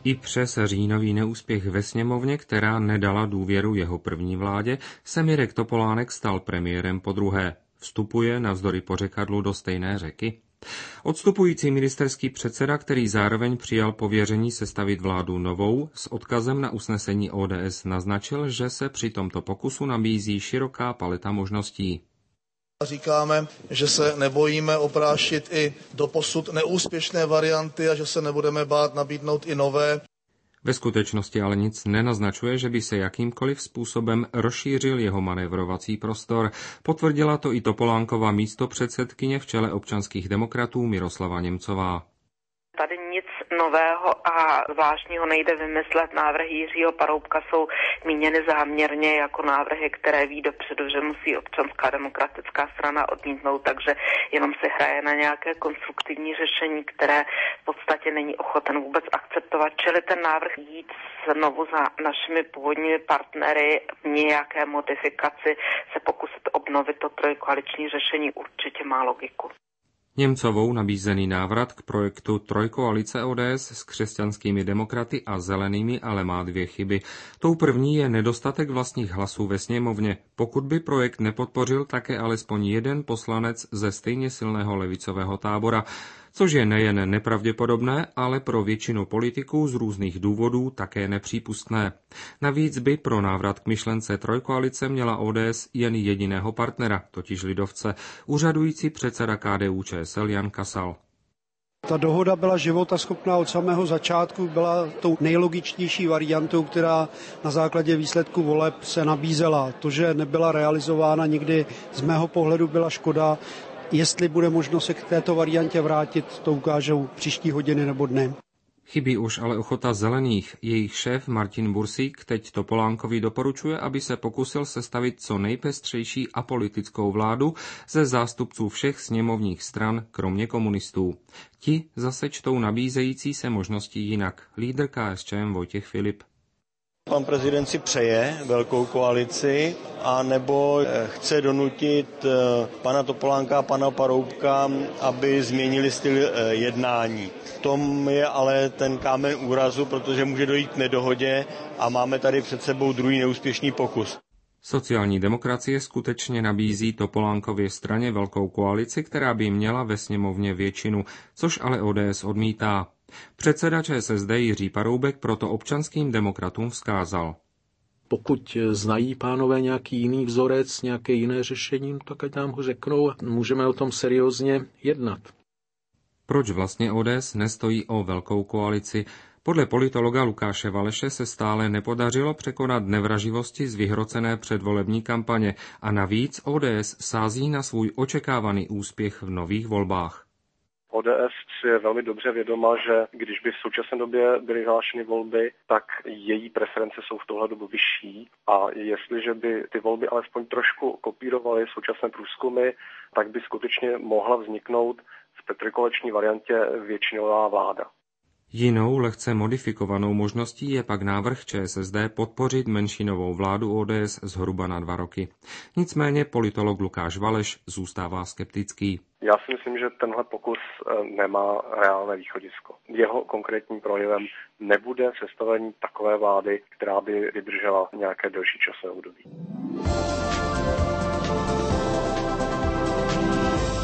I přes říjnový neúspěch ve sněmovně, která nedala důvěru jeho první vládě, se Mirek Topolánek stal premiérem podruhé. Vstupuje navzdory pořekadlu do stejné řeky? Odstupující ministerský předseda, který zároveň přijal pověření sestavit vládu novou, s odkazem na usnesení ODS naznačil, že se při tomto pokusu nabízí široká paleta možností. Říkáme, že se nebojíme oprášit i doposud neúspěšné varianty a že se nebudeme bát nabídnout i nové. Ve skutečnosti ale nic nenaznačuje, že by se jakýmkoliv způsobem rozšířil jeho manévrovací prostor. Potvrdila to i Topolánkova místopředsedkyně v čele občanských demokratů Miroslava Němcová. Tady nic nového a zvláštního nejde vymyslet. Návrhy Jiřího Paroubka jsou míněny záměrně jako návrhy, které ví dopředu, že musí Občanská demokratická strana odmítnout, takže jenom se hraje na nějaké konstruktivní řešení, které v podstatě není ochoten vůbec akceptovat. Čili ten návrh jít znovu za našimi původními partnery v nějaké modifikaci, se pokusit obnovit to trojkoaliční řešení určitě má logiku. Němcovou nabízený návrat k projektu trojkoalice ODS s křesťanskými demokraty a zelenými ale má dvě chyby. Tou první je nedostatek vlastních hlasů ve sněmovně. Pokud by projekt nepodpořil také alespoň jeden poslanec ze stejně silného levicového tábora, což je nejen nepravděpodobné, ale pro většinu politiků z různých důvodů také nepřípustné. Navíc by pro návrat k myšlence trojkoalice měla ODS jen jediného partnera, totiž lidovce, úřadující předseda KDU-ČSL Jan Kasal. Ta dohoda byla životaschopná od samého začátku, byla tou nejlogičtější variantou, která na základě výsledku voleb se nabízela. To, že nebyla realizována nikdy z mého pohledu byla škoda. Jestli bude možno se k této variantě vrátit, to ukážou příští hodiny nebo dny. Chybí už ale ochota zelených. Jejich šéf Martin Bursík teď Topolánkovi doporučuje, aby se pokusil sestavit co nejpestřejší apolitickou vládu ze zástupců všech sněmovních stran, kromě komunistů. Ti zase čtou nabízející se možnosti jinak. Lídr KSČM Vojtěch Filip. Pan prezident si přeje velkou koalici a nebo chce donutit pana Topolánka a pana Paroubka, aby změnili styl jednání. V tom je ale ten kámen úrazu, protože může dojít k nedohodě a máme tady před sebou druhý neúspěšný pokus. Sociální demokracie skutečně nabízí Topolánkově straně velkou koalici, která by měla ve sněmovně většinu, což ale ODS odmítá. Předseda ČSSD Jiří Paroubek proto občanským demokratům vzkázal. Pokud znají pánové nějaký jiný vzorec, nějaké jiné řešení, tak ať nám ho řeknou a můžeme o tom seriózně jednat. Proč vlastně ODS nestojí o velkou koalici? Podle politologa Lukáše Valeše se stále nepodařilo překonat nevraživosti z vyhrocené předvolební kampaně a navíc ODS sází na svůj očekávaný úspěch v nových volbách. ODS si je velmi dobře vědoma, že když by v současné době byly vyhlášeny volby, tak její preference jsou v tohle dobu vyšší a jestliže by ty volby alespoň trošku kopírovaly současné průzkumy, tak by skutečně mohla vzniknout v trojkoaliční variantě většinová vláda. Jinou lehce modifikovanou možností je pak návrh ČSSD podpořit menšinovou vládu ODS zhruba na 2 roky. Nicméně politolog Lukáš Valeš zůstává skeptický. Já si myslím, že tenhle pokus nemá reálné východisko. Jeho konkrétním projevem nebude sestavení takové vlády, která by vydržela nějaké delší časové období.